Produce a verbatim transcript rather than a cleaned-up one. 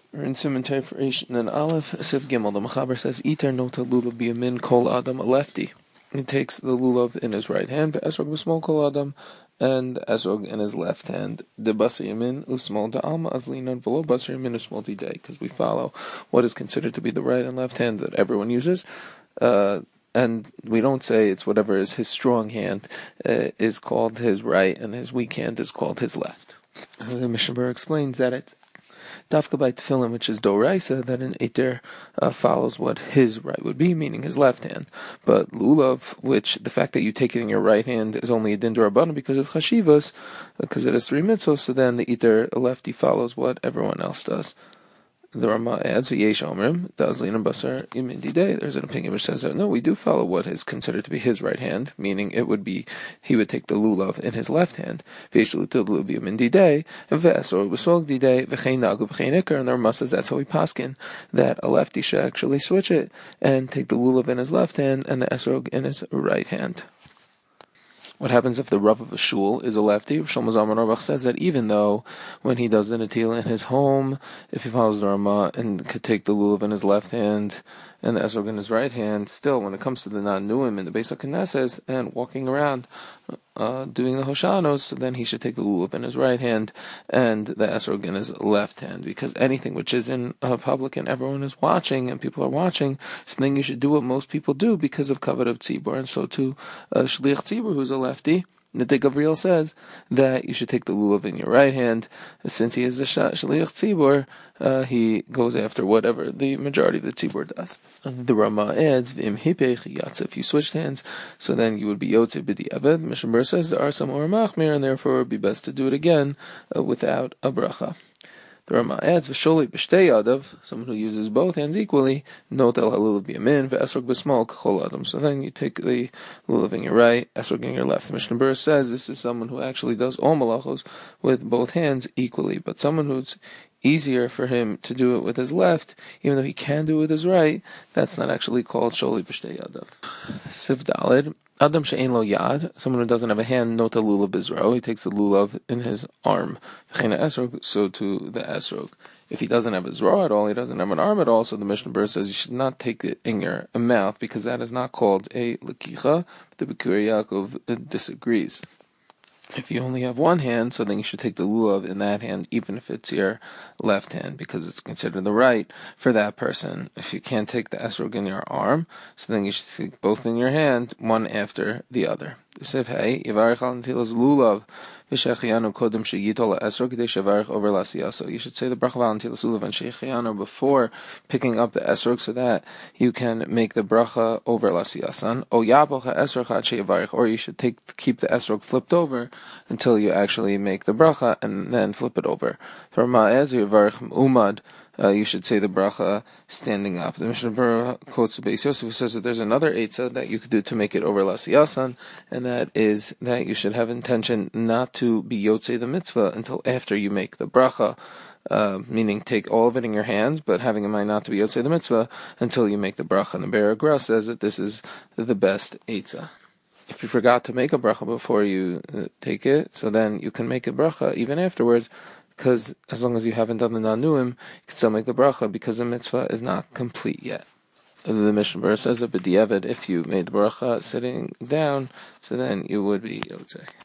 We're in Simon Teferation and Aleph, Sif Gimel. The Mechaber says, Iter nota lulav biyamin kol adam, a lefty. He takes the lulav in his right hand, esrog b'smol kol adam, and esrog in his left hand. De basar yamin usmol de alma azlinon v'lo basar yamin usmol didei, because we follow what is considered to be the right and left hand that everyone uses. Uh, and we don't say it's whatever is his strong hand uh, is called his right, and his weak hand is called his left. Uh, the Mishnah Berurah explains that it's Dafka by Tefillin, which is Doraisa, that an Iter uh, follows what his right would be, meaning his left hand. But Lulav, which the fact that you take it in your right hand is only a Din D'Rabbanan because of Chashivas, because it has three mitzvos, so then the Iter lefty follows what everyone else does. The Rama adds, Yesh Omrim, Dazlin Basar Yamin Didei. There's an opinion which says that no, we do follow what is considered to be his right hand, meaning it would be, he would take the lulav in his left hand. Ve'esh l'til Yamin Didei, ve'esor b'sog Didei, v'chein nagu v'chein ikar. And the Rama says that's how we paskin, that a lefty should actually switch it and take the lulav in his left hand and the esrog in his right hand. What happens if the Rav of a shul is a lefty? Shlomo Zalman Auerbach says that even though when he does the Natila in his home, if he follows the Rama and could take the lulav in his left hand and the esrog in his right hand, still when it comes to the non-nuim in the Beis HaKnesses and walking around uh, doing the Hoshanos, so then he should take the lulav in his right hand and the esrog in his left hand, because anything which is in uh, public and everyone is watching and people are watching, so then you should do what most people do because of kavod of tzibur. And so too uh, shliach tzibur, who's a lefty, Nitei Gavriel says that you should take the lulav in your right hand. Since he is the shliach tzibur, uh, he goes after whatever the majority of the tzibur does. The Rama adds, V'im hipech yatsa, if you switched hands, so then you would be yotze b'di'avad. Mishnah Berurah says there are some or machmir, and therefore it would be best to do it again uh, without a bracha. The Rama adds, V'sholi b'shtei yadav, someone who uses both hands equally, not el halulav b'yamin, v'esrog b'smol k'chol adam. So then you take the lulav in your right, esrog in your left. The Mishnah Berurah says this is someone who actually does all malachos with both hands equally, but someone who's easier for him to do it with his left, even though he can do it with his right, that's not actually called sholi b'shtei yadav. Siv Daled, Adam she'ein lo yad, someone who doesn't have a hand, nota lulav bizro, he takes the lulav in his arm. V'chein esrog, so to the esrog. If he doesn't have his raw at all, he doesn't have an arm at all, so the Mishnah Berurah says you should not take it in your mouth, because that is not called a lekicha. The Bikurim Yaakov disagrees. If you only have one hand, so then you should take the lulav in that hand, even if it's your left hand, because it's considered the right for that person. If you can't take the esrog in your arm, so then you should take both in your hand, one after the other. Yosef, hey, yivarech al netilas lulav, v'shechianu kodem sheyitol esrog k'dei shevarech over lasiyaso. You should say the bracha al netilas lulav and shechianu before picking up the esrog, so that you can make the bracha over lasiyasan. O yapol ha'esrog ad sheyivarech, or you should take keep the esrog flipped over until you actually make the bracha and then flip it over. For ma'ez yivarech umad, Uh, you should say the bracha standing up. The Mishnah Berurah quotes the Beis Yosef, who says that there's another eitzah that you could do to make it over lasiyasan, and that is that you should have intention not to be yotzei the mitzvah until after you make the bracha, uh, meaning take all of it in your hands, but having in mind not to be yotzei the mitzvah until you make the bracha. And the Be'er Gra says that this is the best eitzah. If you forgot to make a bracha before you uh, take it, so then you can make a bracha even afterwards, because as long as you haven't done the nanuim, you can still make the bracha, because the mitzvah is not complete yet. The Mishnah Berurah says that b'diavad, if you made the bracha sitting down, so then you would be yotzei.